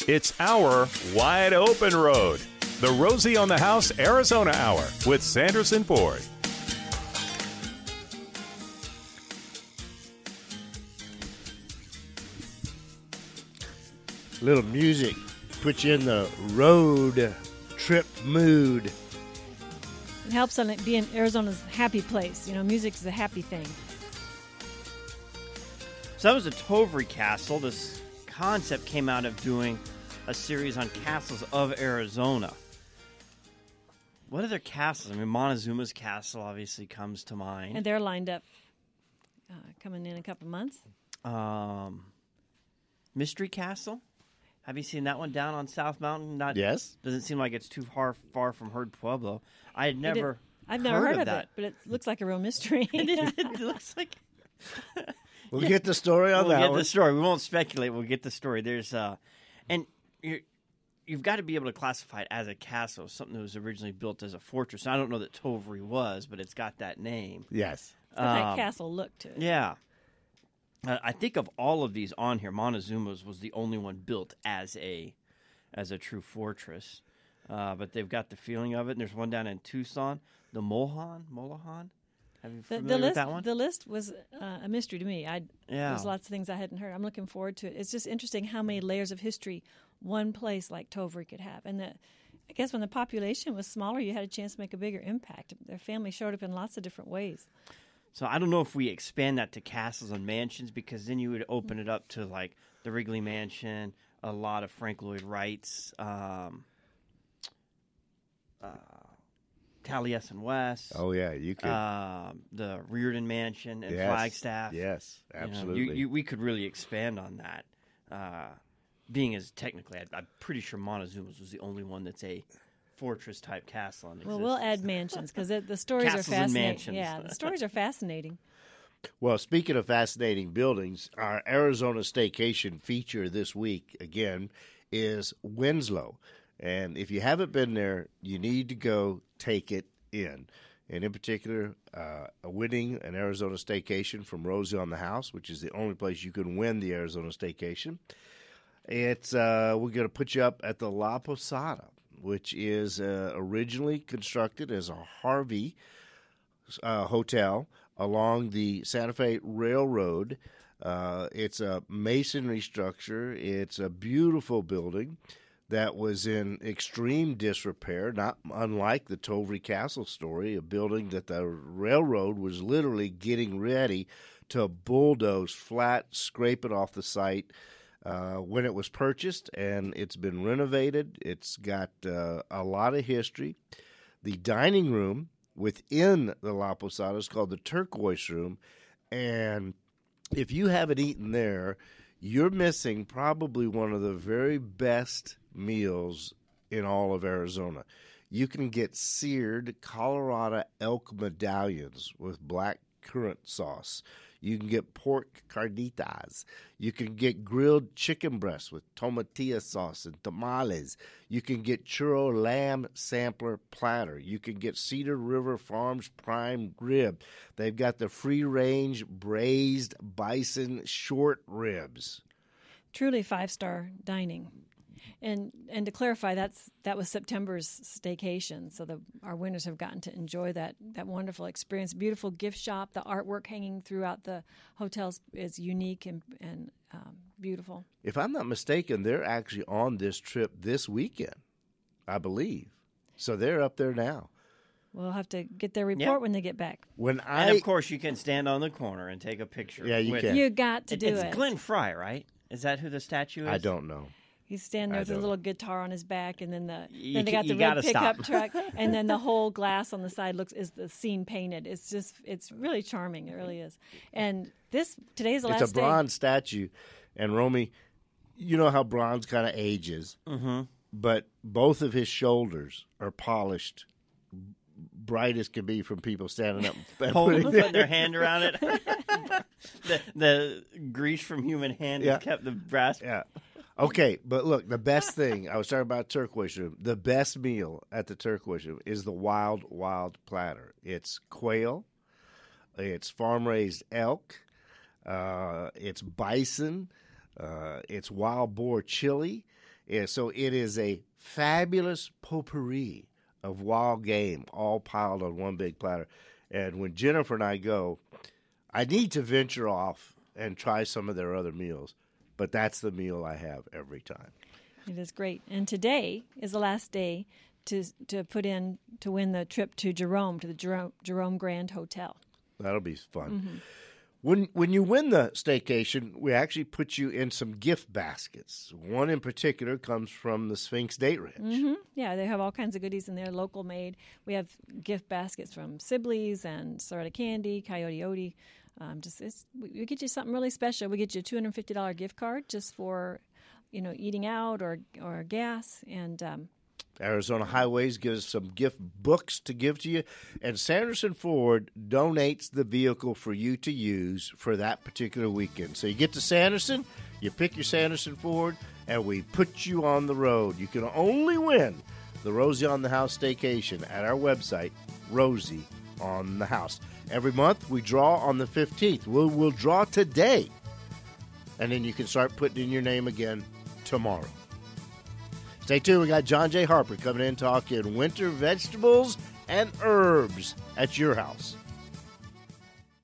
It's our Wide Open Road. The Rosie on the House Arizona Hour with Sanderson Ford. Little music puts you in the road trip mood. It helps on it being Arizona's happy place. You know, music is a happy thing. So that was a Tovry Castle. This concept came out of doing a series on castles of Arizona. What other castles? I mean, Montezuma's Castle obviously comes to mind. And they're lined up coming in a couple months. Mystery Castle? Have you seen that one down on South Mountain? Yes. Doesn't seem like it's too far from Herd Pueblo. I've never heard of that. it, but it looks like a real mystery. It looks like... We'll get the story on that one. We'll get the story. We won't speculate. We'll get the story. There's and you've got to be able to classify it as a castle, something that was originally built as a fortress. I don't know that Tovry was, but it's got that name. Yes. It's got that castle look to it. Yeah. I think of all of these on here, Montezuma's was the only one built as a true fortress. But they've got the feeling of it. And there's one down in Tucson, the Molohan. Have you familiar with that one? The list was a mystery to me. Yeah. There's lots of things I hadn't heard. I'm looking forward to it. It's just interesting how many layers of history one place like Tovry could have. And I guess when the population was smaller, you had a chance to make a bigger impact. Their family showed up in lots of different ways. So I don't know if we expand that to castles and mansions, because then you would open it up to like the Wrigley Mansion, a lot of Frank Lloyd Wright's, Taliesin West. Oh, yeah, you could. The Reardon Mansion in Flagstaff. Yes, absolutely. We could really expand on that. Being as technically, I'm pretty sure Montezuma's was the only one that's a fortress-type castle in existence. Well, we'll add mansions because the stories Castles are fascinating. and mansions. Yeah, the stories are fascinating. Well, speaking of fascinating buildings, our Arizona Staycation feature this week, again, is Winslow. And if you haven't been there, you need to go take it in. And in particular, winning an Arizona Staycation from Rosie on the House, which is the only place you can win the Arizona Staycation. It's we're going to put you up at the La Posada, which is originally constructed as a Harvey hotel along the Santa Fe Railroad. It's a masonry structure. It's a beautiful building that was in extreme disrepair, not unlike the Tovry Castle story, a building that the railroad was literally getting ready to bulldoze flat, scrape it off the site when it was purchased, and it's been renovated. It's got a lot of history. The dining room within the La Posada is called the Turquoise Room, and if you haven't eaten there, you're missing probably one of the very best meals in all of Arizona. You can get seared Colorado elk medallions with black currant sauce. You can get pork carnitas. You can get grilled chicken breasts with tomatilla sauce and tamales. You can get churro lamb sampler platter. You can get Cedar River Farms prime rib. They've got the free-range braised bison short ribs. Truly 5-star dining. And to clarify, that was September's staycation, so our winners have gotten to enjoy that wonderful experience. Beautiful gift shop. The artwork hanging throughout the hotels is unique and beautiful. If I'm not mistaken, they're actually on this trip this weekend, I believe. So they're up there now. We'll have to get their report when they get back. And of course, you can stand on the corner and take a picture. Yeah, you can. You got to do it. It's Glenn Fry, right? Is that who the statue is? I don't know. He's standing there with a little guitar on his back, and then they got the you red gotta pickup stop. truck, and then the whole glass on the side is the scene painted. It's really charming. It really is. And today's the last day. It's a bronze statue, and Romy, you know how bronze kind of ages, but both of his shoulders are polished, bright as can be from people standing up and putting their hand around it. the grease from human hand has kept the brass. Yeah. Okay, but look, the best thing, I was talking about Turquoise Room, the best meal at the Turquoise Room is the Wild Wild Platter. It's quail, it's farm-raised elk, it's bison, it's wild boar chili, Yeah, so it is a fabulous potpourri of wild game all piled on one big platter. And when Jennifer and I go, I need to venture off and try some of their other meals, but that's the meal I have every time. It is great. And today is the last day to put in to win the trip to Jerome, to the Jerome Grand Hotel. That'll be fun. When you win the staycation, we actually put you in some gift baskets. One in particular comes from the Sphinx Date Ranch. Yeah, they have all kinds of goodies in there, local made. We have gift baskets from Sibley's and Soretta Candy, Coyote Odie. We get you something really special. We get you a $250 gift card just for, eating out or gas. And Arizona Highways gives some gift books to give to you, and Sanderson Ford donates the vehicle for you to use for that particular weekend. So you get to Sanderson, you pick your Sanderson Ford, and we put you on the road. You can only win the Rosie on the House staycation at our website, Rosie on the House. Every month we draw on the 15th. We'll draw today, and then you can start putting in your name again tomorrow. Stay tuned. We got John J. Harper coming in talking winter vegetables and herbs at your house.